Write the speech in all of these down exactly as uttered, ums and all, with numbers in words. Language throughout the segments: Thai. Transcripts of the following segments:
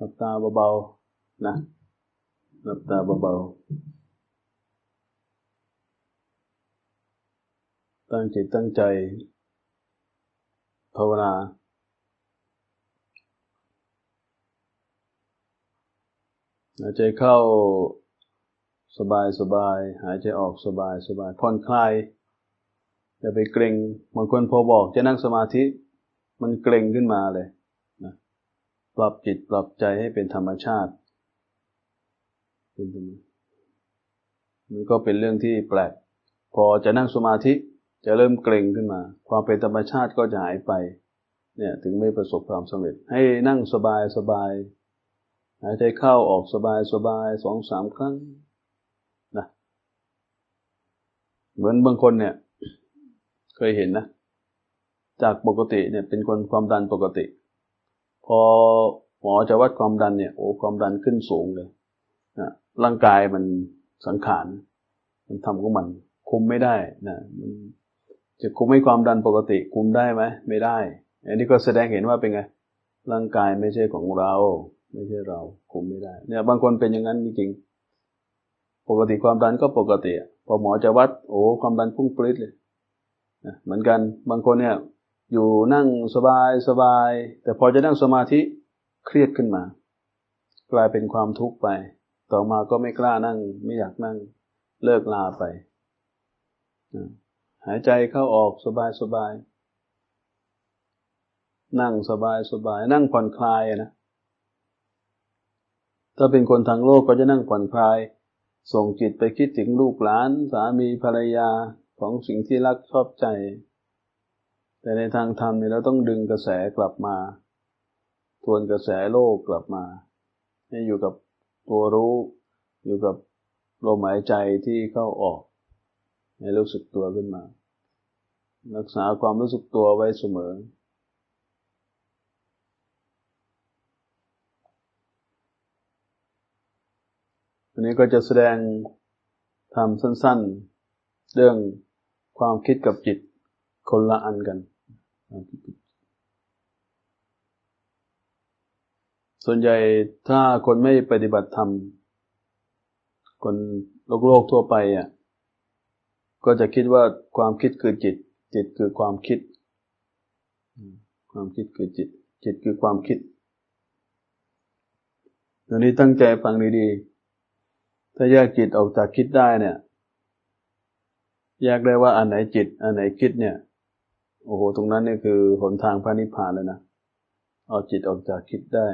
ลับตาเบาๆนะหลับตาเบาๆตั้งจิตตั้งใจภาวนาหายใจเข้าสบายสบายหายใจออกสบายสบายผ่อนคลายอย่าไปเกร็งบางคนพอบอกจะนั่งสมาธิมันเกร็งขึ้นมาเลยนะปรับจิตปรับใจให้เป็นธรรมชาติมันก็เป็นเรื่องที่แปลกพอจะนั่งสมาธิจะเริ่มเกร็งขึ้นมาความเป็นธรรมชาติก็จะหายไปเนี่ยถึงไม่ประสบความสำเร็จให้นั่งสบายสบายหายใจเข้าออกสบายสบาย สองถึงสาม ครั้งนะเหมือนบางคนเนี่ยเคยเห็นนะจากปกติเนี่ยเป็นคนความดันปกติพอหมอจะวัดความดันเนี่ยโอ้ความดันขึ้นสูงเลยนะร่างกายมันสังขารมันทำของมันคุมไม่ได้นะมันจะคุมให้ความดันปกติคุมได้ไหมไม่ได้อันนี้ก็แสดงเห็นว่าเป็นไงร่างกายไม่ใช่ของเราไม่ใช่เราคุมไม่ได้เนี่ยบางคนเป็นอย่างนั้นจริงๆปกติความดันก็ปกติพอหมอจะวัดโอ้ความดันพุ่งปรี๊ดเลยนะเหมือนกันบางคนเนี่ยอยู่นั่งสบายสบายแต่พอจะนั่งสมาธิเครียดขึ้นมากลายเป็นความทุกข์ไปต่อมาก็ไม่กล้านั่งไม่อยากนั่งเลิกลาไปนะหายใจเข้าออกสบายสบายนั่งสบายสบายนั่งผ่อนคลายนะถ้าเป็นคนทางโลกก็จะนั่งผ่อนคลายส่งจิตไปคิดถึงลูกหลานสามีภรรยาของสิ่งที่รักชอบใจแต่ในทางธรรมเนี่ยเราต้องดึงกระแสกลับมาทวนกระแสโลกกลับมาให้อยู่กับตัวรู้อยู่กับลมหายใจที่เข้าออกให้รู้สึกตัวขึ้นมารักษาความรู้สึกตัวไว้เสมอวันนี้ก็จะแสดงธรรมสั้นๆเรื่องความคิดกับจิตคนละอันกันส่วนใหญ่ถ้าคนไม่ปฏิบัติธรรมคนโลกโลกทั่วไปอ่ะก็จะคิดว่าความคิดคือจิตจิตคือความคิดความคิดคือจิตจิตคือความคิดตอนนี้ตั้งใจฟังดีๆถ้าแยกจิตออกจากคิดได้เนี่ยแยกได้ว่าอันไหนจิตอันไหนคิดเนี่ยโอ้โหตรงนั้นนี่คือหนทางพระนิพพานเลยนะเอาจิตออกจากคิดได้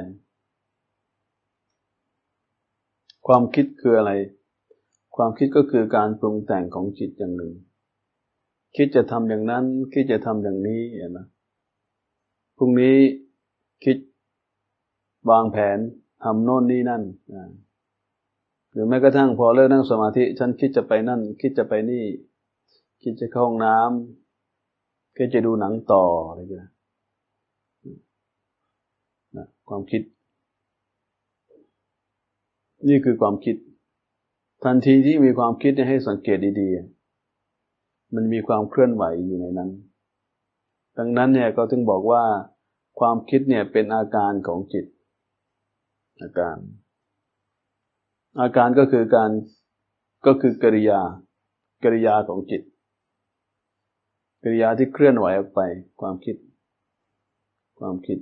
ความคิดคืออะไรความคิดก็คือการปรุงแต่งของจิตอย่างหนึ่งคิดจะทำอย่างนั้นคิดจะทำอย่างนี้เห็นไหมพรุ่งนี้คิดวางแผนทำโน่นนี่นั่นหรือแม้กระทั่งพอเลิกนั่งสมาธิฉันคิดจะไปนั่นคิดจะไปนี่คิดจะเข้าห้องน้ำคิดจะดูหนังต่ออะไรอย่างเงี้ยนะความคิดนี่คือความคิดทันทีที่มีความคิดให้สังเกตดีๆมันมีความเคลื่อนไหวอยู่ในนั้นดังนั้นเนี่ยก็ถึงบอกว่าความคิดเนี่ยเป็นอาการของจิตอาการอาการก็คือการก็คือกริยากริยาของจิตกริยาที่เคลื่อนไหวออกไปความคิดความคิด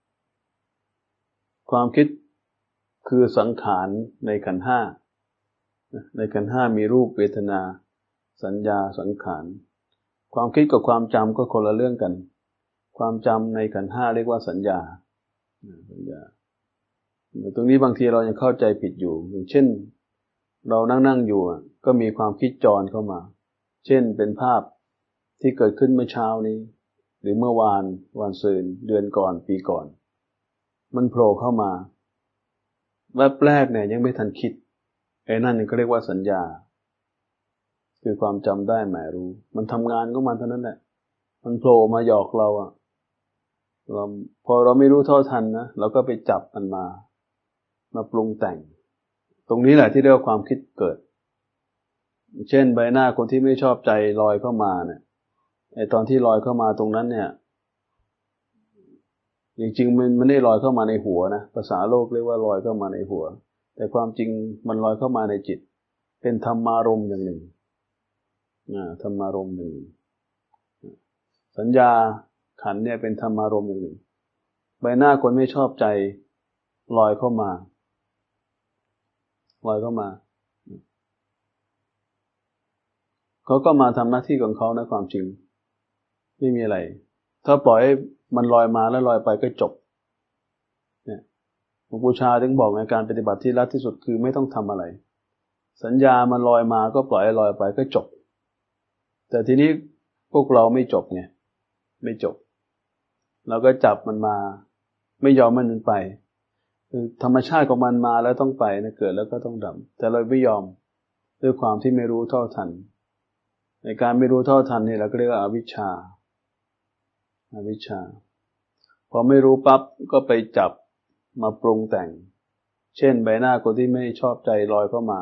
ความคิดคือสังขารในขันธ์ห้าในขันธ์ห้ามีรูปเวทนาสัญญาสังขารความคิดกับความจำก็คนละเรื่องกันความจำในขันธ์ห้าเรียกว่าสัญญาสัญญาตรงนี้บางทีเรายังเข้าใจผิดอยู่อย่างเช่นเรานั่งๆอยู่ก็มีความคิดจรเข้ามาเช่นเป็นภาพที่เกิดขึ้นเมื่อเช้านี้หรือเมื่อวานวันซืนเดือนก่อนปีก่อนมันโผล่เข้ามาแวบแรกเนี่ยยังไม่ทันคิดไอ้นั่นก็เรียกว่าสัญญาคือความจำได้หมายรู้มันทำงานของมันเท่านั้นแหละมันโผล่มาหยอกเราอ่ะเราพอเราไม่รู้เท่าทันนะเราก็ไปจับมันมามาปรุงแต่งตรงนี้แหละที่เรียกว่าความคิดเกิดเช่นใบหน้าคนที่ไม่ชอบใจลอยเข้ามาเนี่ยไอ้ตอนที่ลอยเข้ามาตรงนั้นเนี่ยจริงๆมันมันไม่ได้ลอยเข้ามาในหัวนะภาษาโลกเรียกว่าลอยเข้ามาในหัวแต่ความจริงมันลอยเข้ามาในจิตเป็นธรรมารมณ์อย่างหนึ่งอ่าธรรมารมณ์อย่างหนึ่งสัญญาขันธ์เนี่ยเป็นธรรมารมณ์อย่างหนึ่งใบหน้าคนไม่ชอบใจลอยเข้ามาลอยเข้ามาเขาก็มาทำหน้าที่ของเขานะความจริงไม่มีอะไรถ้าปล่อยให้มันลอยมาแล้วลอยไปก็จบเนี่ยหลวงปู่ชาถึงบอกในการปฏิบัติที่รัดที่สุดคือไม่ต้องทำอะไรสัญญามันลอยมาก็ปล่อยให้ลอยไปก็จบแต่ทีนี้พวกเราไม่จบไงไม่จบเราก็จับมันมาไม่ยอมมันมันไปคือธรรมชาติของมันมาแล้วต้องไปนะเกิดแล้วก็ต้องดับแต่เราไม่ยอมด้วยความที่ไม่รู้เท่าทันในการไม่รู้เท่าทันนี่เราก็เรียกว่าอวิชชาอวิชชาพอไม่รู้ปั๊บก็ไปจับมาปรุงแต่งเช่นใบหน้าคนที่ไม่ชอบใจลอยเข้ามา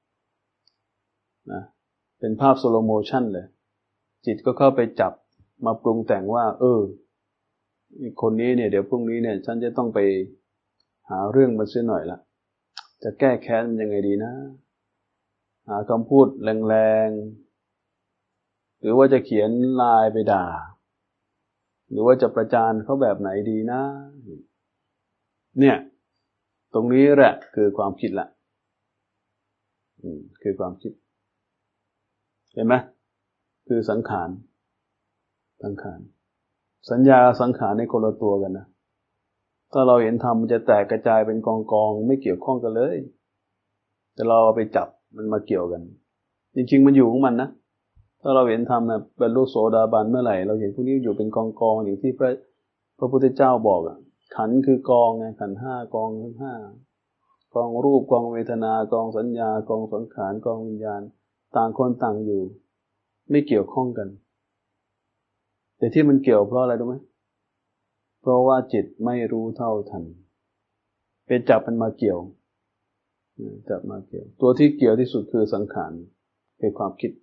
นะเป็นภาพสโลโมชั่นเลยจิตก็เข้าไปจับมาปรุงแต่งว่าเออคนนี้เนี่ยเดี๋ยวพรุ่งนี้เนี่ยฉันจะต้องไปหาเรื่องมาเสียหน่อยละจะแก้แค้นมันยังไงดีนะหาคำพูดแรงๆหรือว่าจะเขียนไลน์ไปด่าหรือว่าจะประจานเขาแบบไหนดีนะเนี่ยตรงนี้แหละคือความคิดละอืมคือความคิดเห็นไหมคือสังขารสังขารสัญญาสังขารในคนละตัวกันนะถ้าเราเห็นธรรมมันจะแตกกระจายเป็นกองๆไม่เกี่ยวข้องกันเลยแต่เราเอาไปจับมันมาเกี่ยวกันจริงๆมันอยู่ของมันนะถ้าเราเห็นธรรมนะบรรลุโสดาบันเมื่อไหร่เราเห็นพวกนี้อยู่เป็นกองๆอย่างที่พระพระพุทธเจ้าบอกอ่ะขันธ์คือกองไงขันธ์ห้ากองทั้งห้ากองรูปกองเวทนากองสัญญากองสังขารกองวิญญาณต่างคนต่างอยู่ไม่เกี่ยวข้องกันแต่ที่มันเกี่ยวเพราะอะไรรู้ไหมเพราะว่าจิตไม่รู้เท่าทันไปจับมันมาเกี่ยวจับมาเกี่ยวตัวที่เกี่ยวที่สุดคือสังขารคือความคิด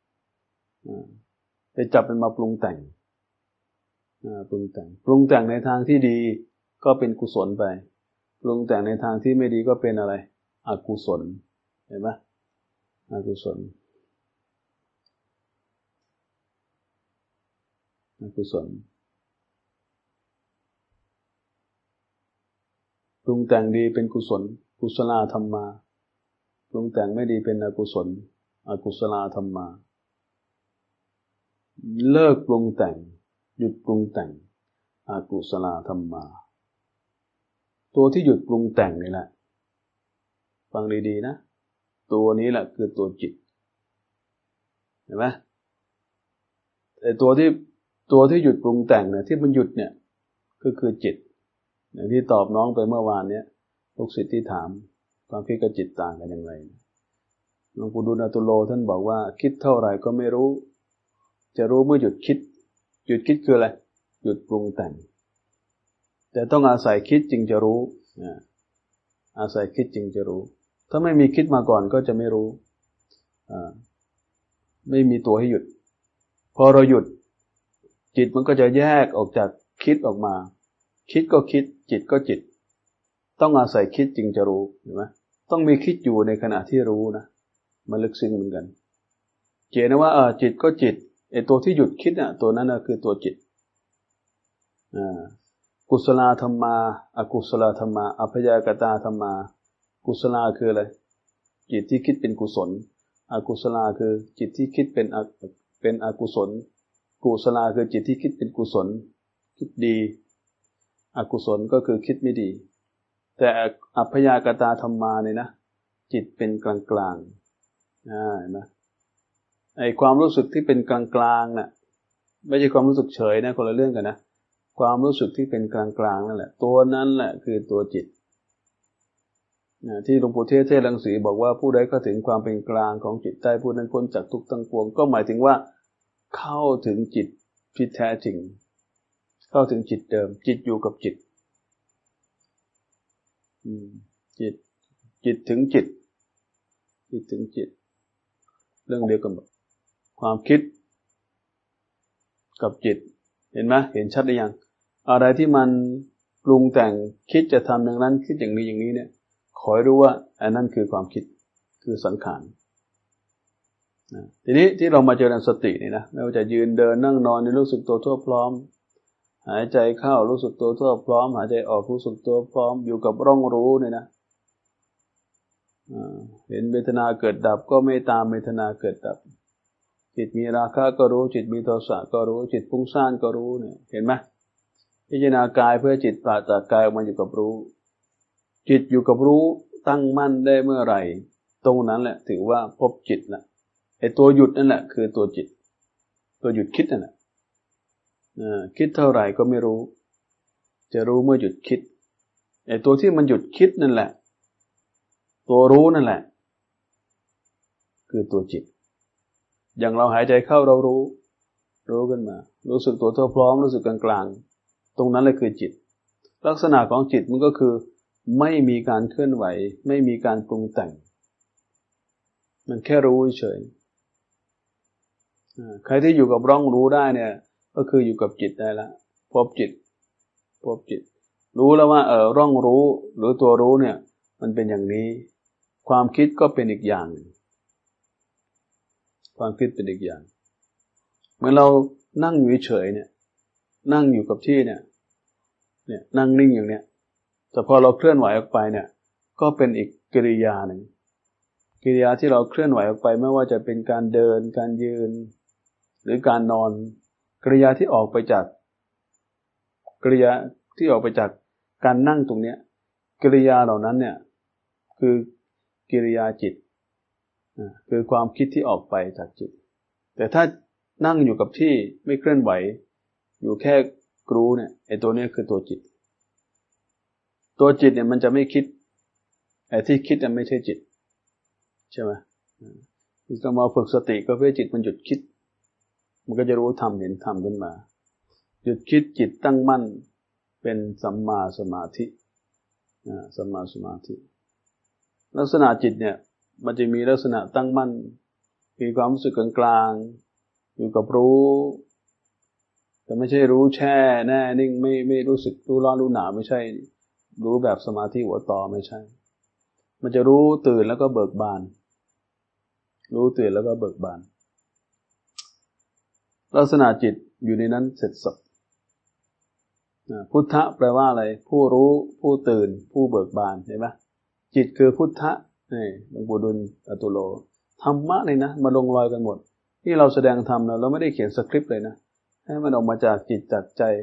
ไปจับมันมาปรุงแต่งปรุงแต่งปรุงแต่งในทางที่ดีก็เป็นกุศลไปปรุงแต่งในทางที่ไม่ดีก็เป็นอะไรอกุศลเห็นไหมอกุศลอกุศลปรุงแต่งดีเป็นกุศลกุศลธรรมาปรุงแต่งไม่ดีเป็นอกุศลอกุศลธรรมาเลิกปรุงแต่งหยุดปรุงแต่งอกุศลธรรมาตัวที่หยุดปรุงแต่งนี่แหละฟังดีๆนะตัวนี้แหละคือตัวจิตเห็นไหมแต่ตัวที่ตัวที่หยุดปรุงแต่งเนี่ยที่มันหยุดเนี่ยก็คือจิตอย่างที่ตอบน้องไปเมื่อวานเนี้ยลูกศิษย์ที่ถามความคิดกับจิตต่างกันอย่างไรหลวงปู่ดูลย์อตุโลท่านบอกว่าคิดเท่าไหร่ก็ไม่รู้จะรู้เมื่อหยุดคิดหยุดคิดคืออะไรหยุดปรุงแต่งแต่ต้องอาศัยคิดจึงจะรู้อาศัยคิดจึงจะรู้ถ้าไม่มีคิดมาก่อนก็จะไม่รู้ไม่มีตัวให้หยุดพอเราหยุดจิตมันก็จะแยกออกจากคิดออกมาคิดก็คิดจิตก็จิตต้องอาศัยคิดจึงจะรู้เห็นไหมต้องมีคิดอยู่ในขณะที่รู้นะมันลึกซึ้งเหมือนกันเจนะว่าเออจิตก็จิตไอ้ตัวที่หยุดคิดน่ะตัวนั้นน่ะคือตัวจิตอ่ากุศลธรรมาอกุศลธรรมาอัพยากตาธรรมากุศลคืออะไรจิตที่คิดเป็นกุศลอกุศลคือจิตที่คิดเป็นเป็นอกุศลกุศลคือจิตที่คิดเป็นกุศลคิดดีอกุศลก็คือคิดไม่ดีแต่อัพยากตาธรรมาเนี่ยนะจิตเป็นกลางกลางอ่าเห็นไหมไอ้ความรู้สึกที่เป็นกลางกลางน่ะไม่ใช่ความรู้สึกเฉยนะคนละเรื่องกันนะความรู้สึกที่เป็นกลางกลางนั่นแหละตัวนั้นแหละคือตัวจิตนะที่หลวงปู่เทศเทศรังสีบอกว่าผู้ใดเข้าถึงความเป็นกลางของจิตได้ผู้นั้นพ้นจากทุกข์ทั้งปวงก็หมายถึงว่าเข้าถึงจิตที่แท้จริงเข้าถึงจิตเดิมจิตอยู่กับจิตอืมจิตจิตถึงจิตจิตถึงจิตเรื่องเดียวกันหมดความคิดกับจิตเห็นไหมเห็นชัดหรือยังอะไรที่มันปรุงแต่งคิดจะทำอย่างนั้นคิดอย่างนี้อย่างนี้เนี่ยขอให้รู้ว่าอันนั้นคือความคิดคือสังขารนะทีนี้ที่เรามาเจริญสตินี่นะไม่ว่าจะยืนเดินนั่งนอนนี่รู้สึกตัวทั่วพร้อมหายใจเข้ารู้สึกตัวทั่วพร้อมหายใจออกรู้สึกตัวพร้อมอยู่กับร่องรู้เนี่ยนะเห็นเวทนาเกิดดับก็ไม่ตามเวทนาเกิดดับจิตมีราคะก็รู้จิตมีโทสะก็รู้จิตฟุ้งซ่านก็รู้เนี่ยเห็นไหมพิจารณากายเพื่อจิตปราศจากกายออกมาอยู่กับรู้จิตอยู่กับรู้ตั้งมั่นได้เมื่อไหร่ตรงนั้นแหละถือว่าพบจิตแล้วไอ้ตัวหยุดนั่นแหละคือตัวจิตตัวหยุดคิดนั่นแหละคิดเท่าไหร่ก็ไม่รู้จะรู้เมื่อหยุดคิดไอ้ตัวที่มันหยุดคิดนั่นแหละตัวรู้นั่นแหละคือตัวจิตอย่างเราหายใจเข้าเรารู้รู้ขึ้นมารู้สึกตัวทั่วพร้อมรู้สึกกลางๆตรงนั้นเลยคือจิตลักษณะของจิตมันก็คือไม่มีการเคลื่อนไหวไม่มีการปรุงแต่งมันแค่รู้เฉยใครที่อยู่กับร่องรู้ได้เนี่ยก็คืออยู่กับจิตได้แล้วพบจิตพบจิตรู้แล้วว่าเออร่องรู้หรือตัวรู้เนี่ยมันเป็นอย่างนี้ความคิดก็เป็นอีกอย่างความคิดเป็นอีกอย่างเมื่อเรานั่งอยู่เฉยเนี่ยนั่งอยู่กับที่เนี่ยเนี่ยนั่งนิ่งอย่างเนี้ยแต่พอเราเคลื่อนไหวออกไปเนี่ยก็เป็นอีกกิริยาหนึ่งกิริยาที่เราเคลื่อนไหวออกไปไม่ว่าจะเป็นการเดินการยืนหรือการนอนกิริยาที่ออกไปจากกิริยาที่ออกไปจากการนั่งตรงเนี้ยกิริยาเหล่านั้นเนี่ยคือกิริยาจิตคือความคิดที่ออกไปจากจิตแต่ถ้านั่งอยู่กับที่ไม่เคลื่อนไหวอยู่แค่รู้เนี่ยไอ้ตัวนี้คือตัวจิตตัวจิตเนี่ยมันจะไม่คิดไอ้ที่คิดเนี่ยไม่ใช่จิตใช่ไหมที่ต้องมาฝึกสติก็เพื่อจิตมันหยุดคิดมันก็จะรู้ธรรมเห็นธรรมขึ้นมาหยุดคิดจิตตั้งมั่นเป็นสัมมาสมาธิสัมมาสมาธิลักษณะจิตเนี่ยมันจะมีลักษณะตั้งมั่นมีความรู้สึกกลางๆอยู่กับรู้แต่ไม่ใช่รู้แช่แน่นิ่งไม่ไม่รู้สึกรู้ร้อนรู้หนาวไม่ใช่รู้แบบสมาธิหัวต่อไม่ใช่มันจะรู้ตื่นแล้วก็เบิกบานรู้ตื่นแล้วก็เบิกบานลักษณะจิตอยู่ในนั้นเสร็จสับพุทธะแปลว่าอะไรผู้รู้ผู้ตื่นผู้เบิกบานเห็นไหมจิตคือพุทธะนี่หลวงปู่ดุลอตุโลธรรมะเลยนะมาลงรอยกันหมดที่เราแสดงธรรมเราเราไม่ได้เขียนสคริปต์เลยนะให้มันออกมาจากจิตจากใจ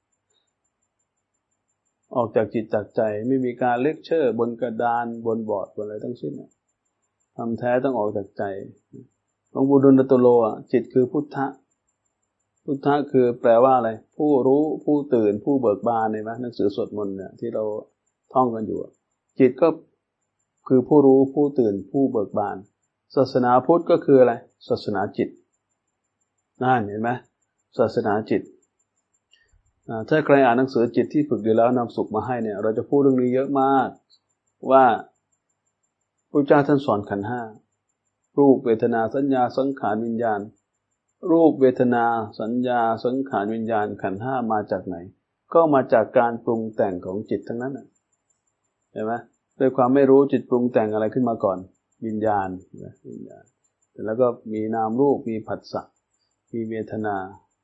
ออกจากจิตจากใจไม่มีการเลคเชอร์บนกระดานบนบอร์ดบนอะไรทั้งสิ้นทำแท้ต้องออกจากใจหลวงปู่ดุลอตุโลอ่ะจิตคือพุทธะพุทธะคือแปลว่าอะไรผู้รู้ผู้ตื่นผู้เบิกบานเห็นไหมหนังสือสวดมนต์เนี่ยที่เราท่องกันอยู่จิตก็คือผู้รู้ผู้ตื่นผู้เบิกบานศาสนาพุทธก็คืออะไรศาสนาจิตนั่นเห็นไหมศาสนาจิตถ้าใครอ่านหนังสือจิตที่ฝึกดีแล้วนำสุขมาให้เนี่ยเราจะพูดเรื่องนี้เยอะมากว่าพระเจ้าท่านสอนขันธ์ห้ารูปเวทนาสัญญาสังขารวิญญาณรูปเวทนาสัญญาสังขารวิญญาณขันธ์ห้ามาจากไหนก็มาจากการปรุงแต่งของจิตทั้งนั้นเห็นไหมด้วยความไม่รู้จิตปรุงแต่งอะไรขึ้นมาก่อนวิญญาณวิญญาณแล้วก็มีนามรูปมีผัสสะมีเวทนา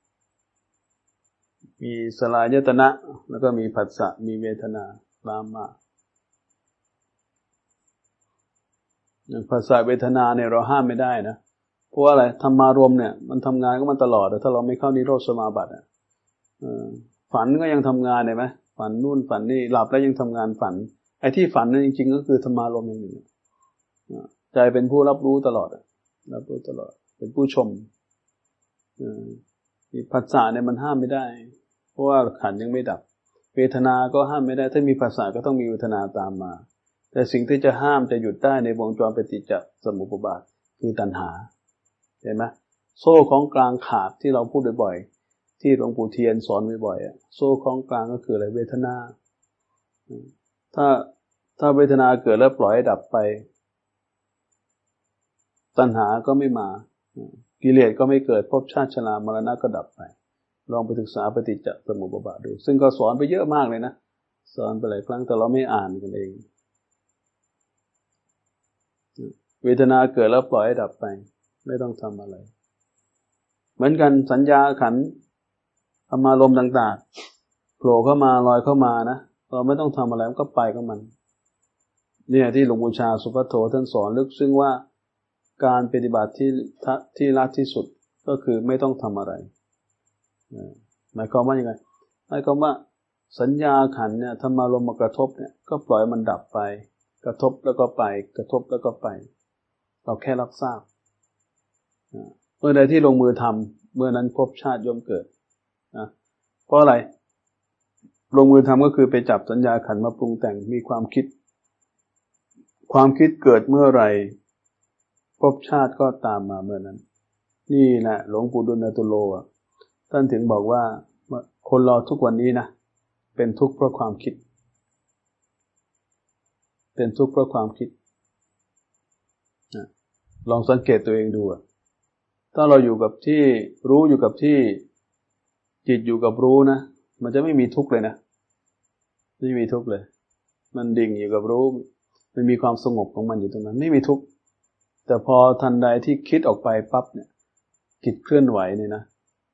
มีสลายตนะแล้วก็มีผัสสะมีเวทนาตามมาอย่างผัสสะเวทนาเนี่ยเราห้ามไม่ได้นะเพราะอะไรธรรมารมณ์เนี่ยมันทำงานก็มันตลอดถ้าเราไม่เข้านิโรธสมาบัติอ่ะฝันก็ยังทำงานเห็นไหมฝันนู่นฝันนี่หลับแล้วยังทำงานฝันไอ้ที่ฝันนั่นจริงๆก็คือธรรมารมณ์อย่างหนึ่งใจเป็นผู้รับรู้ตลอดรับรู้ตลอดเป็นผู้ชมผัสสะเนี่ยมันห้ามไม่ได้เพราะว่าขันธ์ยังไม่ดับเวทนาก็ห้ามไม่ได้ถ้ามีผัสสะก็ต้องมีเวทนาตามมาแต่สิ่งที่จะห้ามจะหยุดได้ในวงจรปฏิจจสมุปบาทคือตัณหาเห็นไหมโซ่ของกลางขาดที่เราพูดบ่อยๆที่หลวงปู่เทียนสอนบ่อยๆโซ่ของกลางก็คืออะไรเวทนาถ้าถ้าเวทนาเกิดแล้วปล่อยให้ดับไปตัณหาก็ไม่มากิเลสก็ไม่เกิดภพชาติชรามรณะก็ดับไปลองไปศึกษาปฏิจจสมุปบาทดูซึ่งก็สอนไปเยอะมากเลยนะสอนไปหลายครั้งแต่เราไม่อ่านกันเองเวทนาเกิดแล้วปล่อยให้ดับไปไม่ต้องทำอะไรเหมือนกันสัญญาขันธ์อารมณ์ต่างๆโผล่เข้ามาลอยเข้ามานะเราไม่ต้องทำอะไรมันก็ไปของมันเนี่ยที่หลวงปู่ชาสุภัทโทท่านสอนลึกซึ้งว่าการปฏิบัติที่ที่ลัดที่สุดก็คือไม่ต้องทำอะไรหมายความว่ายังไงหมายความว่าสัญญาขันธ์เนี่ยธรรมารมณ์มากระทบเนี่ยก็ปล่อยมันดับไปกระทบแล้วก็ไปกระทบแล้วก็ไปเราแค่รับทราบเมื่อใดที่ลงมือทำเมื่อนั้นภพชาติย่อมเกิดนะเพราะอะไรลงมือทำก็คือไปจับสัญญาขันธ์มาปรุงแต่งมีความคิดความคิดเกิดเมื่อไหร่ภพชาติก็ตามมาเมื่อนั้นนี่แหละหลวงปู่ดุลยตุโลท่านถึงบอกว่าคนเราทุกวันนี้นะเป็นทุกข์เพราะความคิดเป็นทุกข์เพราะความคิดลองสังเกตตัวเองดูถ้าเราอยู่กับที่รู้อยู่กับที่จิตอยู่กับรู้นะมันจะไม่มีทุกข์เลยนะไม่มีทุกข์เลยมันดิ่งอยู่กับรู้มันมีความสงบของมันอยู่ตรงนั้นไม่มีทุกข์แต่พอทันใดที่คิดออกไปปั๊บเนี่ยจิตเคลื่อนไหวเนี่ยนะ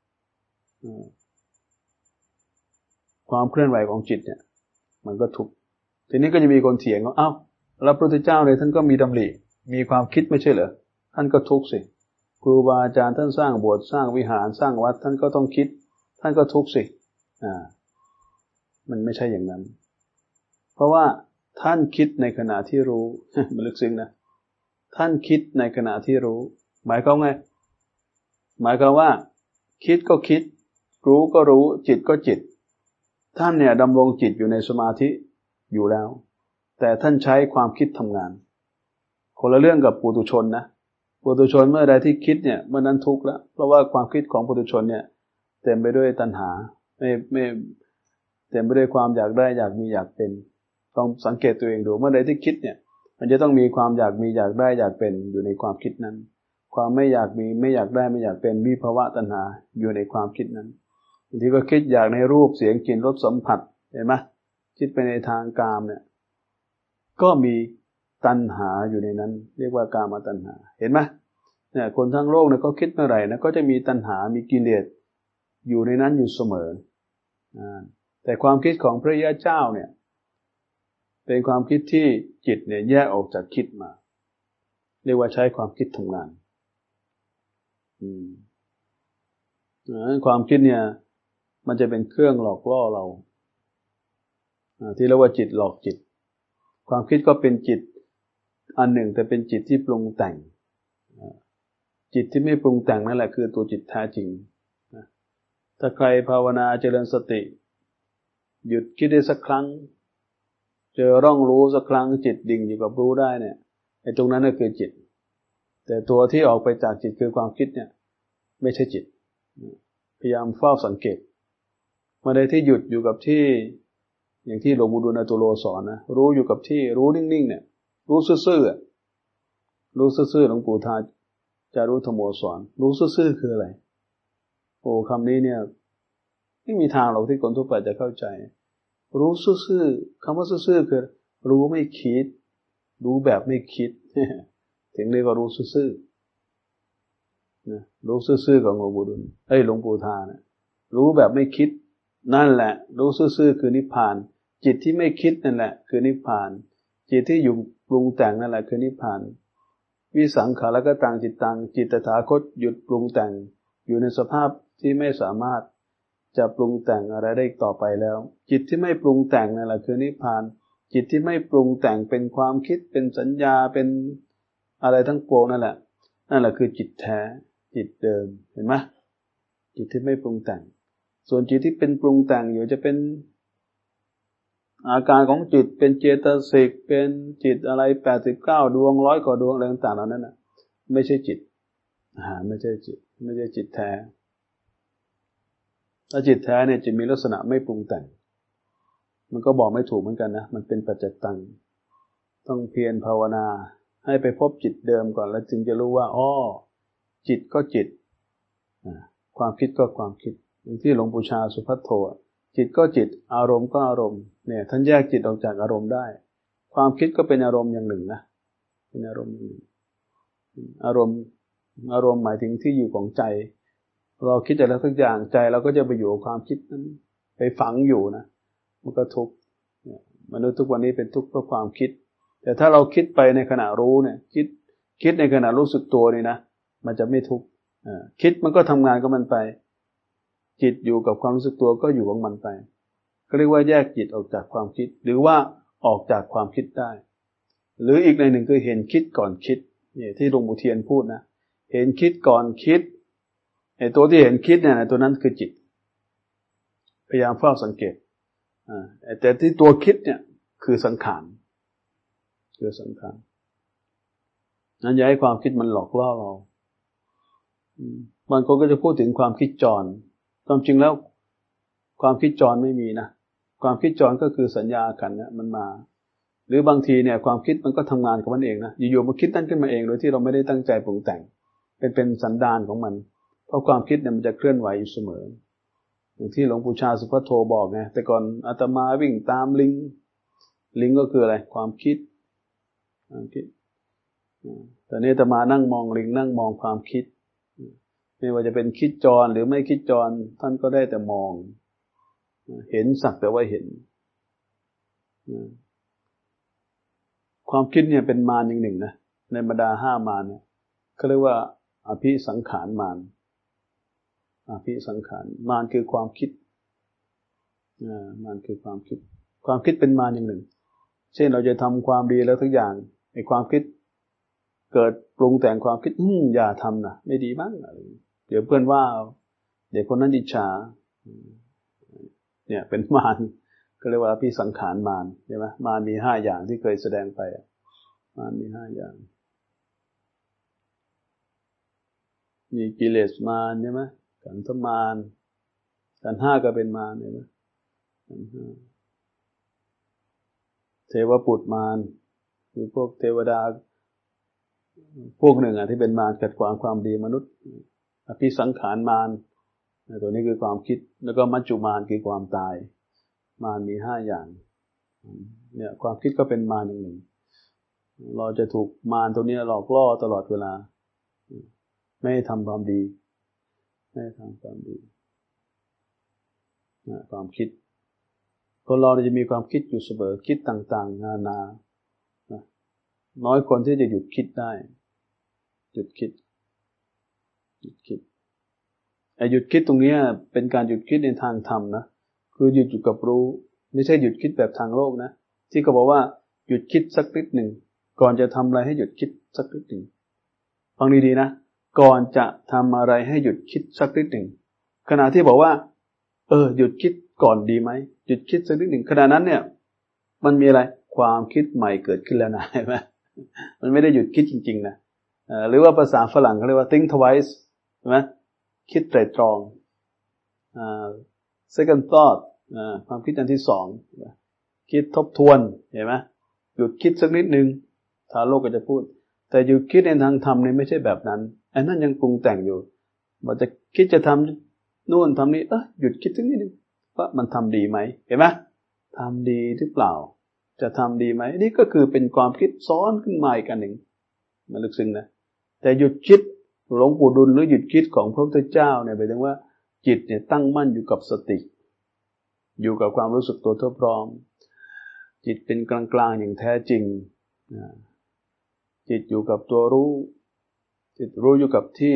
ความเคลื่อนไหวของจิตเนี่ยมันก็ทุกข์ทีนี้ก็จะมีคนเถียงว่าอ้าวแล้วพระพุทธเจ้าเนี่ยท่านก็มีดำริมีความคิดไม่ใช่เหรอท่านก็ทุกข์สิครูบาอาจารย์ท่านสร้างโบสถ์สร้างวิหารสร้างวัดท่านก็ต้องคิดท่านก็ทุกข์สิอ่ามันไม่ใช่อย่างนั้นเพราะว่าท่านคิดในขณะที่รู้ มันลึกซึ้งนะท่านคิดในขณะที่รู้หมายความไงหมายความว่าคิดก็คิดรู้ก็รู้จิตก็จิตท่านเนี่ยดำรงจิตอยู่ในสมาธิอยู่แล้วแต่ท่านใช้ความคิดทำงานคนละเรื่องกับปุถุชนนะปุถุชนเมื่อใดที่คิดเนี่ยเมื่อนั้นทุกข์แล้วเพราะว่าความคิดของปุถุชนเนี่ยเต็มไปด้วยตัณหาไม่ไม่เต็มไปด้วยความอยากได้อยากมีอยากเป็นต้องสังเกตตัวเองดูเมื่อใดที่คิดเนี่ยมันจะต้องมีความอยากมีอยากได้อยากเป็นอยู่ในความคิดนั้นความไม่อยากมีไม่อยากได้ไม่อยากเป็นวิภวะตัณหาอยู่ในความคิดนั้นบางทีก็คิดอยากในรูปเสียงกลิ่นรสสัมผัสเห็นไหมคิดไปในทางกามเนี่ยก็มีตัณหาอยู่ในนั้นเรียกว่ากามตัณหาเห็นไหมเนี่ยคนทั้งโลกเนี่ยก็คิดเมื่อไหร่นะก็จะมีตัณหามีกิเลสอยู่ในนั้นอยู่เสมอแต่ความคิดของพระยาเจ้าเนี่ยเป็นความคิดที่จิตเนี่ยแยกออกจากคิดมาเรียกว่าใช้ความคิดทำงานอืมความคิดเนี่ยมันจะเป็นเครื่องหลอกล่อเราที่เรียกว่าจิตหลอกจิตความคิดก็เป็นจิตอันหนึ่งแต่เป็นจิตที่ปรุงแต่งจิตที่ไม่ปรุงแต่งนั่นแหละคือตัวจิตแท้จริงถ้าใครภาวนาเจริญสติหยุดคิดได้สักครั้งเจอร่องรู้สักครั้งจิตดิ่งอยู่กับรู้ได้เนี่ยไอ้ตรงนั้นก็คือจิตแต่ตัวที่ออกไปจากจิตคือความคิดเนี่ยไม่ใช่จิตพยายามเฝ้าสังเกตเมื่อใดที่หยุดอยู่กับที่อย่างที่หลวงปู่ดูลย์ตุโลสอนนะรู้อยู่กับที่รู้นิ่งๆเนี่ยรู้ซื่อๆรู้ซื่อๆหลวงปู่ทาจารุธรรมโมสอนรู้ซื่อๆคืออะไรโอ้คำนี้เนี่ยไม่มีทางหรอกที่คนทั่วไปจะเข้าใจรู้ซื่อๆคำว่าซื่อๆคือรู้ไม่คิดรู้แบบไม่คิดถึงเรียกว่ารู้ซื่อๆนะรู้ซื่อๆของหลวงปู่ดูลย์เอ้ยหลวงปู่ทานะรู้แบบไม่คิดนั่นแหละรู้ซื่อๆคือนิพพานจิตที่ไม่คิดนั่นแหละคือนิพพานจิตที่อยู่ปรุงแต่งนั่นแหละคือนิพพานวิสังขารกตังจิตตังจิตตถาคตหยุดปรุงแต่งอยู่ในสภาพที่ไม่สามารถจะปรุงแต่งอะไรได้อีกต่อไปแล้วจิตที่ไม่ปรุงแต่งนั่นแหละคือนิพพานจิตที่ไม่ปรุงแต่งเป็นความคิดเป็นสัญญาเป็นอะไรทั้งปวงนั่นแหละนั่นแหละคือจิตแท้จิตเดิมเห็นไหมจิตที่ไม่ปรุงแต่งส่วนจิตที่เป็นปรุงแต่งอยู่จะเป็นอาการของจิตเป็นเจตสิกเป็นจิตอะไรแปดสิบเก้าดวงร้อยกว่าดวงอะไรต่างๆเหล่านั้นน่ะไม่ใช่จิตอ่าไม่ใช่จิตไม่ใช่จิตแท้ถ้าจิตแท้เนี่ยจะมีลักษณะไม่ปรุงแต่งมันก็บอกไม่ถูกเหมือนกันนะมันเป็นปัจจัตตังต้องเพียรภาวนาให้ไปพบจิตเดิมก่อนแล้วจึงจะรู้ว่าอ้อจิตก็จิตความคิดก็ความคิดอย่างที่หลวงปู่ชาสุภัทโทจิตก็จิตอารมณ์ก็อารมณ์เนี่ยท่านแยกจิตออกจากอารมณ์ได้ความคิดก็เป็นอารมณ์อย่างหนึ่งนะเป็นอารมณ์อย่างหนึ่งอารมณ์อารมณ์หมายถึงที่อยู่ของใจเราคิดอะไรสักอย่างใจเราก็จะไปอยู่กับความคิดนั้นไปฝังอยู่นะมันก็ทุกข์มนุษย์ทุกวันนี้เป็นทุกข์เพราะความคิดแต่ถ้าเราคิดไปในขณะรู้เนี่ยคิดคิดในขณะรู้สึกตัวนี่นะมันจะไม่ทุกข์คิดมันก็ทำงานของมันไปจิตอยู่กับความรู้สึกตัวก็อยู่ของมันไปก็เรียกว่าแยกจิตออกจากความคิดหรือว่าออกจากความคิดได้หรืออีกในหนึ่งคือเห็นคิดก่อนคิดนี่ที่หลวงปู่เทียนพูดนะเห็นคิดก่อนคิดไอ้ตัวที่เห็นคิดเนี่ยตัวนั้นคือจิตพยายามเฝ้าสังเกตอ่าแต่ที่ตัวคิดเนี่ยคือสังขารคือสังขารนั้นอย่าให้ความคิดมันหลอกล่อเราบางคนก็จะพูดถึงความคิดจรความจริงแล้วความคิดจรไม่มีนะความคิดจรก็คือสัญญากันเนี่ยมันมาหรือบางทีเนี่ยความคิดมันก็ทำงานของมันเองนะอยู่ๆมันคิดนั่นขึ้นมาเองโดยที่เราไม่ได้ตั้งใจปรุงแต่งเป็นเป็นสันดานของมันเพราะความคิดเนี่ยมันจะเคลื่อนไหวอยู่เสมออย่างที่หลวงปู่ชาสุภัทโทบอกไงแต่ก่อนอาตมาวิ่งตามลิงลิงก็คืออะไรความคิดความคิดแต่นี้อาตมานั่งมองลิงนั่งมองความคิดไม่ว่าจะเป็นคิดจรหรือไม่คิดจรท่านก็ได้แต่มองเห็นสักแต่ว่าเห็นความคิดเนี่ยเป็นมารอย่างหนึ่งนะในบรรดาห้ามารเนี่ยเขาเรียกว่าอภิสังขารมารอภิสังขารมารคือความคิดอ่ามารคือความคิดความคิดเป็นมารอย่างหนึ่งเช่นเราจะทำความดีแล้วทุกอย่างไอ้ความคิดเกิดปรุงแต่งความคิดอืมอย่าทำนะไม่ดีบ้างอะไรเดี๋ยวเพื่อนว่าเดี๋ยวคนนั้นอิจฉาเนี่ยเป็นมารก็เรียกว่าอภิสังขารมารใช่ไหมมารมีห้าอย่างที่เคยแสดงไปมารมีห้าอย่างมีกิเลสมารใช่ไหมขันธมารขันธ์ห้าก็เป็นมารใช่ไหมขันธ์ห้าเทวปุตรมารคือพวกเทวดาพวกหนึ่งอ่ะที่เป็นมารขัดขวางความดีมนุษย์อภิสังขารมารตัวนี้คือความคิดแล้วก็มัจจุมารคือความตายมารมีห้าอย่างเนี่ยความคิดก็เป็นมารอย่างหนึ่งเราจะถูกมารตัวนี้หลอกล่อตลอดเวลาไม่ให้ทำความดีไม่ให้ทำความดีความคิดคนเราจะมีความคิดอยู่เสมอคิดต่างๆนานาน้อยคนที่จะหยุดคิดได้หยุดคิดหยุดคิดไอ้หยุดคิดตรงนี้เป็นการหยุดคิดในทางธรรมนะคือหยุดอยู่กับรู้ไม่ใช่หยุดคิดแบบทางโลกนะที่เขาบอกว่าหยุดคิดสักนิดหนึ่งก่อนจะทำอะไรให้หยุดคิดสักนิดหนึ่งฟังดีๆนะก่อนจะทำอะไรให้หยุดคิดสักนิดหนึ่งขณะที่บอกว่าเออหยุดคิดก่อนดีไหมหยุดคิดสักนิดหนึ่งขณะนั้นเนี่ยมันมีอะไรความคิดใหม่เกิดขึ้นแล้วนะเห็นไหมมันไม่ได้หยุดคิดจริงๆนะหรือว่าภาษาฝรั่งเขาเรียกว่า think twice ใช่ไหมคิดไตร่ตรอง second thought ความคิดอันที่สองคิดทบทวนเห็นไหมหยุดคิดสักนิดนึงทางโลกก็จะพูดแต่หยุดคิดในทางธรรมเนี่ยไม่ใช่แบบนั้นไอ้นั่นยังปรุงแต่งอยู่ว่าจะคิดจะทำนู่นทำนี่เออหยุดคิดสักนิดนึงว่ามันทำดีไหมเห็นไหมทำดีหรือเปล่าจะทำดีไหมนี่ก็คือเป็นความคิดซ้อนขึ้นมาอีกอันหนึ่งมันลึกซึ้งนะแต่หยุดคิดหลวงปู่ดุลหรือหยุดคิดของพระพุทธเจ้าเนี่ยหมายถึงว่าจิตเนี่ยตั้งมั่นอยู่กับสติอยู่กับความรู้สึกตัวทั่วพร้อมจิตเป็นกลางๆอย่างแท้จริงจิตอยู่กับตัวรู้จิตรู้อยู่กับที่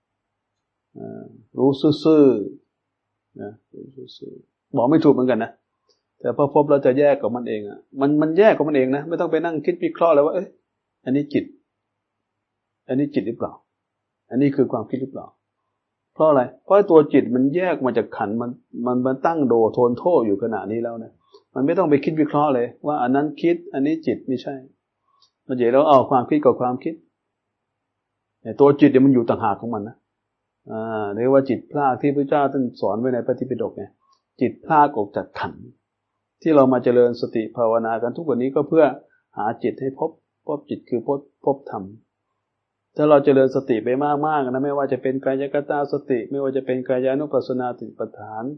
รู้ซื่อๆนะรู้ซื่อๆบอกไม่ถูกเหมือนกันนะแต่พอพบเราจะแยกกับมันเองอ่ะมันมันแยกกับมันเองนะไม่ต้องไปนั่งคิดวิเคราะห์เลยว่าเอ้ยอันนี้จิตอันนี้จิตหรือเปล่าอันนี้คือความคิดหรือเปล่าเพราะอะไรเพราะตัวจิตมันแยกมาจากขันธ์มันมันมันตั้งโดโทนโทอยู่ขณะนี้แล้วนะมันไม่ต้องไปคิดวิเคราะห์เลยว่าอันนั้นคิดอันนี้จิตไม่ใช่มันเดี๋ยวเราเอาความคิดกับความคิดแต่ตัวจิตเนี่ยมันอยู่ต่างหากของมันนะอ่าเรียกว่าจิตพลากที่พระเจ้าท่านสอนไว้ในพระไตรปิฎกเนี่ยจิตพลากออกจากขันธ์ที่เรามาเจริญสติภาวนากันทุกวันนี้ก็เพื่อหาจิตให้พบพบจิตคือพบพบธรรมถ้าเราเจริญสติไปมากๆนะไม่ว่าจะเป็นกายกตาสติไม่ว่าจะเป็นกายานุปัสสนาสติปัฏฐาน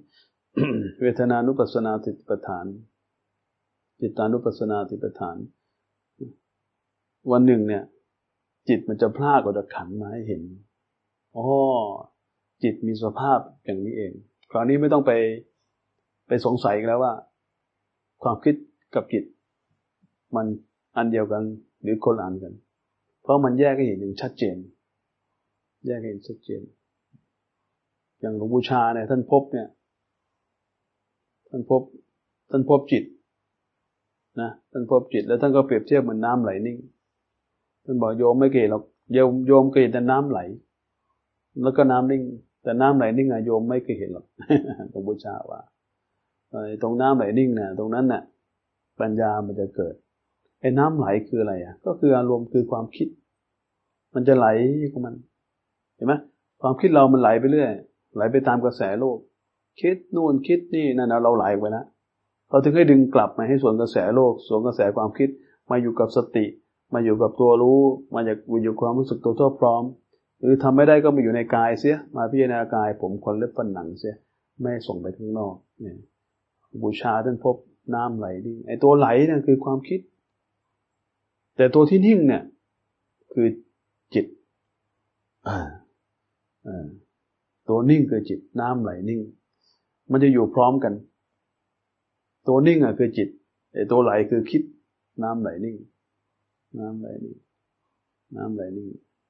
เวทนานุปัสสนาสติปัฏฐานจิตตานุปัสสนาสติปัฏฐานวันหนึ่งเนี่ยจิตมันจะพลากออกจากขันธ์มาให้เห็นอ๋อจิตมีสภาพอย่างนี้เองคราวนี้ไม่ต้องไปไปสงสัยอีกแล้วว่าความคิดกับจิตมันอันเดียวกันหรือคนละอันกันเพราะมันแยกให้เห็นอย่างชัดเจนแยกให้เห็นชัดเจนอย่างหลวงปู่ชาเนี่ยท่านพบเนี่ยท่านพบท่านพบจิตนะท่านพบจิตแล้วท่านก็เปรียบเทียบเหมือนน้ำไหลนิ่งท่านบอกโยมไม่เกลียดหรอกโยมโยมเกลียดแต่น้ำไหลแล้วก็น้ำนิ่งแต่น้ำไหลนิ่งอะโยมไม่เคยเห็นหรอกหลวงปู่ชาว่าตรงน้ำไหลนิ่งเนี่ยตรงนั้นน่ะปัญญามันจะเกิดไอ้น้ำไหลคืออะไรอ่ะก็คืออารมณ์คือความคิดมันจะไหลของมันเห็นไหมความคิดเรามันไหลไปเรื่อยไหลไปตามกระแสโลกคิดนู่นคิดนี่นั่นเราไหลไปแล้วเราถึงให้ดึงกลับมาให้สวนกระแสโลกสวนกระแสความคิดมาอยู่กับสติมาอยู่กับตัวรู้มาจากอยู่ความรู้สึกตัวทั่วพร้อมหรือทำไม่ได้ก็มาอยู่ในกายเสียมาพิจารณากายผมขนเล็บฟันหนังเสียไม่ส่งไปข้างนอกเนี่ยบูชาท่านพบน้ำไหลนิ่งไอ้ตัวไหลนั่นคือความคิดแต่ตัวที่นิ่งเนี่ยคือจิตอ่าอ่าตัวนิ่งคือจิตน้ำไหลนิ่งมันจะอยู่พร้อมกันตัวนิ่งอ่ะคือจิตไอ้ตัวไหลคือคิดน้ำไหลนิ่งน้ำไหลนิ่งน้ำไหลนิ่ง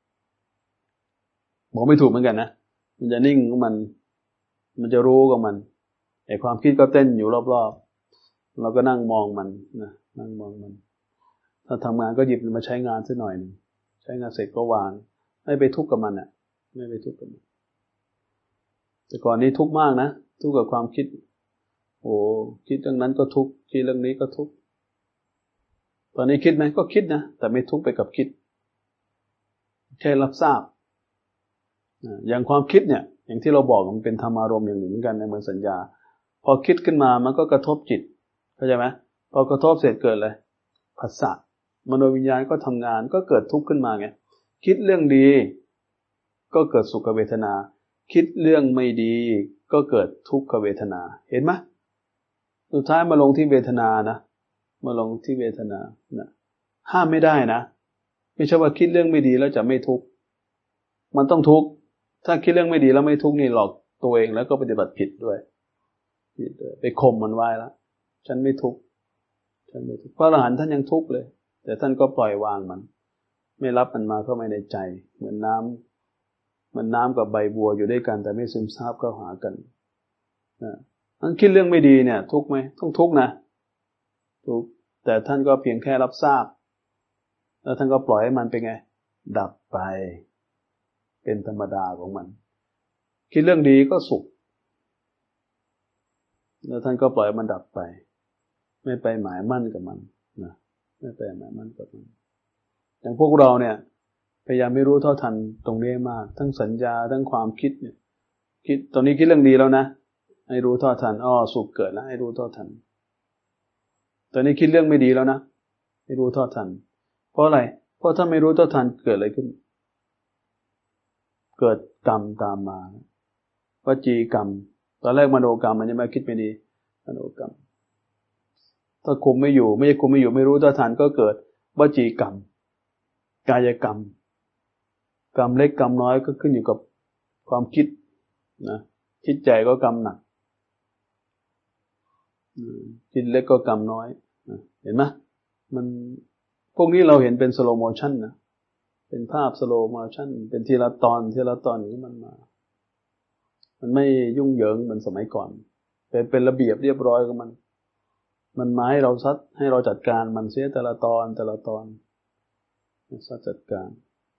บอกไม่ถูกเหมือนกันนะมันจะนิ่งของมันมันจะรู้กับมันไอ้ความคิดก็เต้นอยู่รอบๆเราก็นั่งมองมันนะนั่งมองมันถ้าทำงานก็หยิบมันมาใช้งานสักหน่อยหนึ่งใช้งานเสร็จก็วางไม่ไปทุกข์กับมันอ่ะไม่ไปทุกข์กับมันแต่ก่อนนี้ทุกข์มากนะทุกข์กับความคิดโอ้คิดเรื่องนั้นก็ทุกข์คิดเรื่องนี้ก็ทุกข์ตอนนี้คิดไหมก็คิดนะแต่ไม่ทุกข์ไปกับคิดแค่รับทราบอย่างความคิดเนี่ยอย่างที่เราบอกมันเป็นธรรมารมณ์อย่างหนึ่งเหมือนกันในเหมือนสัญญาพอคิดขึ้นมามันก็กระทบจิตเข้าใจไหมพอกระทบเสร็จเกิดอะไรผัสสะมโนวิญญาณก็ทำงานก็เกิดทุกข์ขึ้นมาไงคิดเรื่องดีก็เกิดสุขเวทนาคิดเรื่องไม่ดีก็เกิดทุกขเวทนาเห็นไหมสุดท้ายมาลงที่เวทนานะมาลงที่เวทนานะห้ามไม่ได้นะไม่ใช่ว่าคิดเรื่องไม่ดีแล้วจะไม่ทุกข์มันต้องทุกข์ถ้าคิดเรื่องไม่ดีแล้วไม่ทุกข์นี่หลอกตัวเองแล้วก็ปฏิบัติผิดด้วยผิดด้วยไปข่มมันไว้แล้วฉันไม่ทุกข์ฉันไม่ทุกข์พระอรหันต์ท่านยังทุกข์เลยแต่ท่านก็ปล่อยวางมันไม่รับมันมาเข้ามาในใจเหมือนน้ำมันน้ำกับใบบัวอยู่ด้วยกันแต่ไม่ซึมซาบเข้าหากันนะท่านคิดเรื่องไม่ดีเนี่ยทุกข์ไหมต้องทุกข์นะทุกข์แต่ท่านก็เพียงแค่รับทราบแล้วท่านก็ปล่อยให้มันเป็นไงดับไปเป็นธรรมดาของมันคิดเรื่องดีก็สุขแล้วท่านก็ปล่อยมันดับไปไม่ไปหมายมั่นกับมันนะไม่ไปหมายมั่นกับมันอย่างพวกเราเนี่ยพยายามไม่รู้เท่าทันตรงนี้มากทั้งสัญญาทั้งความคิดเนี่ยคิดตอนนี้คิดเรื่องดีแล้วนะให้รู้เท่าทันอ้อสุขเกิดแล้วให้รู้เท่าทันตอนนี้คิดเรื่องไม่ดีแล้วนะให้รู้เท่าทันเพราะอะไรเพราะถ้าไม่รู้เท่าทันเกิดอะไรขึ้นเกิดกรรมตามมาวจีกรรมตอนแรกมโนกรรมมันยังไม่คิดไม่ดีมโนกรรมถ้าคุมไม่อยู่ไม่ใช่คุมไม่อยู่ไม่รู้เท่าทันก็เกิดวจีกรรมกายกรรมกรรมเล็กกรรมน้อยก็ขึ้นอยู่กับความคิดนะคิดใจก็กรรมหนักคิดเล็กก็กรรมน้อยเห็นไหมมันพวกนี้เราเห็นเป็นสโลโมชั่นนะเป็นภาพสโลโมชั่นเป็นทีละตอนทีละตอนนี้มันมามันไม่ยุ่งเหยิงเหมือนสมัยก่อนเป็นเป็นระเบียบเรียบร้อยของมันมันมาให้เราซัดให้เราจัดการมันเสียแต่ละตอนแต่ละตอนซัดจัดการ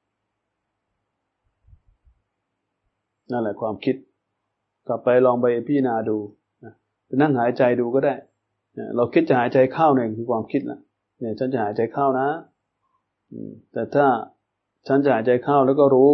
นั่นแหละความคิดกลับไปลองไปพิจารณาดูนะไปนั่งหายใจดูก็ได้เราคิดจะหายใจเข้าเนี่ยคือความคิดนะเนี่ยฉันจะหายใจเข้านะแต่ถ้าฉันจะหายใจเข้าแล้วก็รู้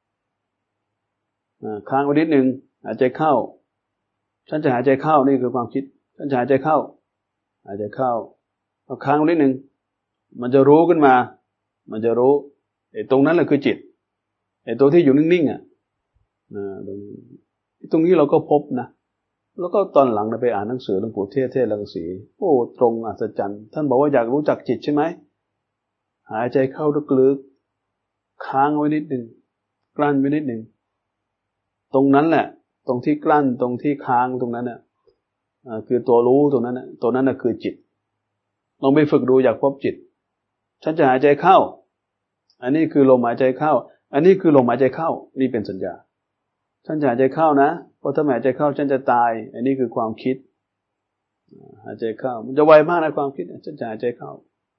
ค้างไว้นิดนึงหายใจเข้าฉันจะหายใจเข้านี่คือความคิดฉันจะหายใจเข้าหายใจเข้าเอาค้างไว้นิดนึงมันจะรู้ขึ้นมามันจะรู้ไอ้ตรงนั้นแหละคือจิตไอ้ตัวที่อยู่นิ่งๆอ่ะตรงนี้ตรงนี้เราก็พบนะแล้วก็ตอนหลังไปอ่านหนังสือหลวงปู่เทศเทศรังสีโอ้ตรงอัศจรรย์ท่านบอกว่าอยากรู้จักจิตใช่ไหมหายใจเข้าลึกๆค้างไว้นิดหนึ่งกลั้นไว้นิดหนึ่งตรงนั้นแหละตรงที่กลั้นตรงที่ค้างตรงนั้นน่ะคือตัวรู้ตรงนั้นน่ะตัวนั้นน่ะคือจิตลองไปฝึกดูอยากพบจิตฉันจะหายใจเข้าอันนี้คือลมหายใจเข้าอันนี้คือลมหายใจเข้านี่เป็นสัญญาฉันจะหายใจเข้านะเพราะถ้าไม่หายใจเข้าฉันจะตายอันนี้คือความคิดหายใจเข้ามันจะไวมากนะความคิดฉันจะหายใจเข้า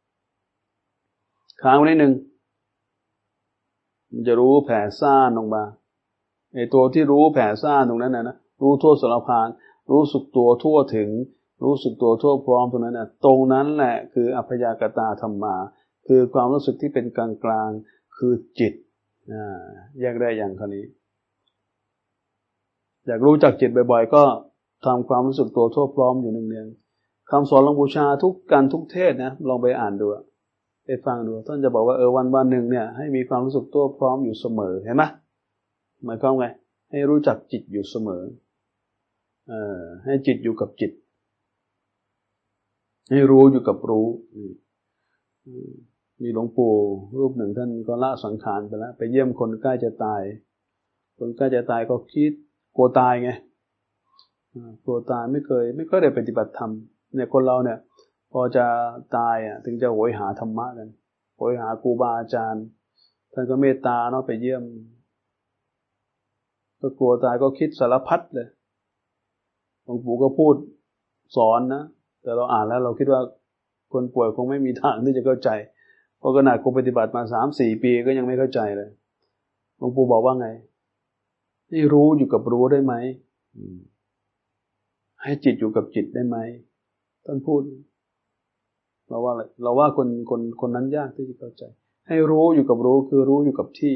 ค้างไว้นิดนึงมันจะรู้แผ่ซ่านลงมาไอ้ตัวที่รู้แผ่ซ่านตรงนั้นนะนะรู้ทั่วสารพานรู้สึกตัวทั่วถึงรู้สึกตัวทั่วพร้อมตรงนั้นนะตรงนั้นแหละคืออัพพยากตาธรรมาคือความรู้สึกที่เป็นกลางกลางคือจิตอ่าแยกได้อย่างคราวนี้อยากรู้จักจิตบ่อยๆก็ทำความรู้สึกตัวทั่วพร้อมอยู่เนืองๆคำสอนหลวงปู่ชาทุกการทุกเทศนะลองไปอ่านดูไปฟังดูท่านจะบอกว่าเออวันวันหนึ่งเนี่ยให้มีความรู้สึกตัวพร้อมอยู่เสมอเห็นไหมหมายความไงให้รู้จักจิตอยู่เสมอเอ่อให้จิตอยู่กับจิตให้รู้อยู่กับรู้มีหลวงปู่รูปหนึ่งท่านก็ละสังขารไปแล้วไปเยี่ยมคนใกล้จะตายคนใกล้จะตายก็คิดกลัวตายไงกลัวตายไม่เคยไม่เคยได้ปฏิบัติธรรมเนี่ยคนเราเนี่ยพอจะตายอ่ะถึงจะโหยหาธรรมะกันโหยหาครูบาอาจารย์ท่านก็เมตตาเนาะไปเยี่ยมก็กลัวตายก็คิดสารพัดเลยหลวงปู่ก็พูดสอนนะแต่เราอ่านแล้วเราคิดว่าคนป่วยคงไม่มีทางที่จะเข้าใจเพราะขนาดกูปฏิบัติมา สามสี่ ปีก็ยังไม่เข้าใจเลยหลวงปู่บอกว่าไงให้รู้อยู่กับรู้ได้ไหมให้จิตอยู่กับจิตได้ไหมท่านพูดเราว่าอะไรเราว่าคนคนคนนั้นยากที่จะเข้าใจให้รู้อยู่กับรู้คือรู้อยู่กับที่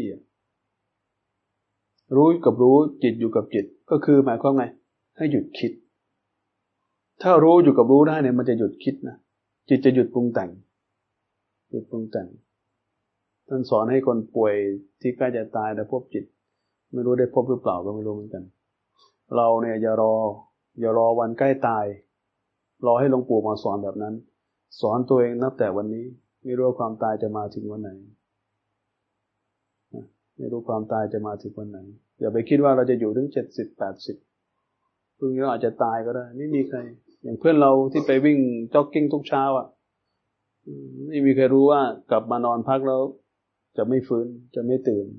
รู้กับรู้จิตอยู่กับจิตก็คือหมายความไงให้หยุดคิดถ้ารู้อยู่กับรู้ได้เนี่ยมันจะหยุดคิดนะจิตจะหยุดปรุงแต่งหยุดปรุงแต่งท่านสอนให้คนป่วยที่ใกล้จะตายได้พบจิตไม่รู้ได้พบหรือเปล่าก็ไม่รู้เหมือนกันเราเนี่ยอย่ารออย่ารอวันใกล้ตายรอให้หลวงปู่มาสอนแบบนั้นสอนตัวเองนับแต่วันนี้ไม่รู้ความตายจะมาถึงวันไหนไม่รู้ความตายจะมาถึงวันไหนอย่าไปคิดว่าเราจะอยู่ถึงเจ็ดสิบแปดสิบพรุ่งนี้เราอาจจะตายก็ได้ไม่มีใครอย่างเพื่อนเราที่ไปวิ่งจ็อกกิ้งทุกเช้าอ่ะไม่มีใครรู้ว่ากลับมานอนพักแล้วจะไม่ฟื้นจะไม่ตื่น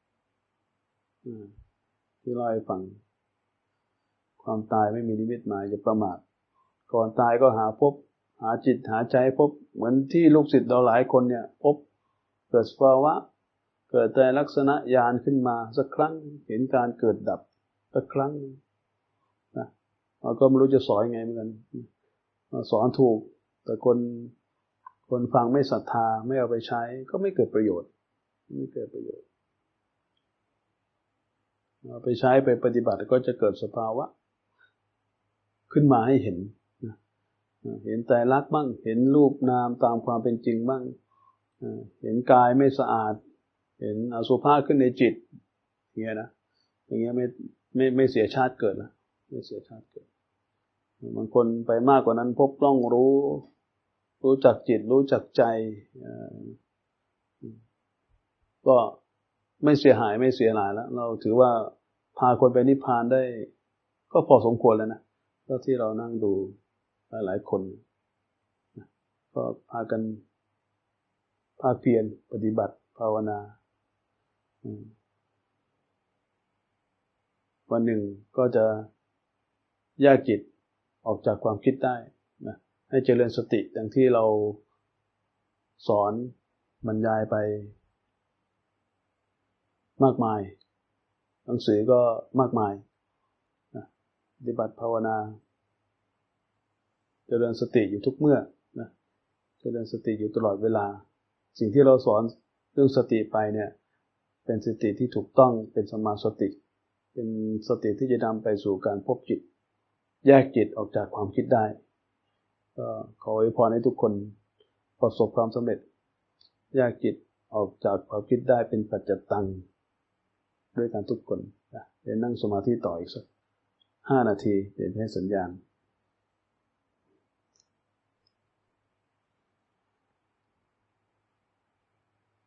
ที่เล่าให้ฟังความตายไม่มีนิมิตหมายอย่าประมาทก่อนตายก็หาพบหาจิตหาใจพบเหมือนที่ลูกศิษย์เราหลายคนเนี่ยพบเกิดสภาวะเกิดแต่ลักษณะญาณขึ้นมาสักครั้งเห็นการเกิดดับสักครั้งนะเราก็ไม่รู้จะสอนไงเหมือนกันสอนถูกแต่คนคนฟังไม่ศรัทธาไม่เอาไปใช้ก็ไม่เกิดประโยชน์ไม่เกิดประโยชน์เอาไปใช้ไปปฏิบัติก็จะเกิดสภาวะขึ้นมาให้เห็นเห็นไตรลักษณ์บ้างเห็นรูปนามตามความเป็นจริงบ้างเห็นกายไม่สะอาดเห็นอสุภะขึ้นในจิตอย่างเงี้ยนะอย่างเงี้ยไม่ไม่ไม่เสียชาติเกิดนะไม่เสียชาติเกิดบางคนไปมากกว่านั้นพบต้องรู้รู้จักจิตรู้จักใจก็ไม่เสียหายไม่เสียหายแล้วเราถือว่าพาคนไปนิพพานได้ก็พอสมควรแล้วนะเท่าที่เรานั่งดูหลายๆคนก็พากันภาคเพียรปฏิบัติภาวนาวันหนึ่งก็จะแยกจิตออกจากความคิดได้นะให้เจริญสติดังที่เราสอนบรรยายไปมากมายหนังสือก็มากมายนะปฏิบัติภาวนาเจริญสติอยู่ทุกเมื่อนะเจริญสติอยู่ตลอดเวลาสิ่งที่เราสอนเรื่องสติไปเนี่ยเป็นสติที่ถูกต้องเป็นสัมมาสติเป็นสติที่จะนำไปสู่การพบจิตแยกจิตออกจากความคิดได้ก็ขออวยพรให้ทุกคนประสบความสำเร็จแยกจิตออกจากความคิดได้เป็นปัจจตังด้วยกันทุกคนนะเดี๋ยวนั่งสมาธิต่ออีกสักห้านาทีเดี๋ยวให้สัญญาณ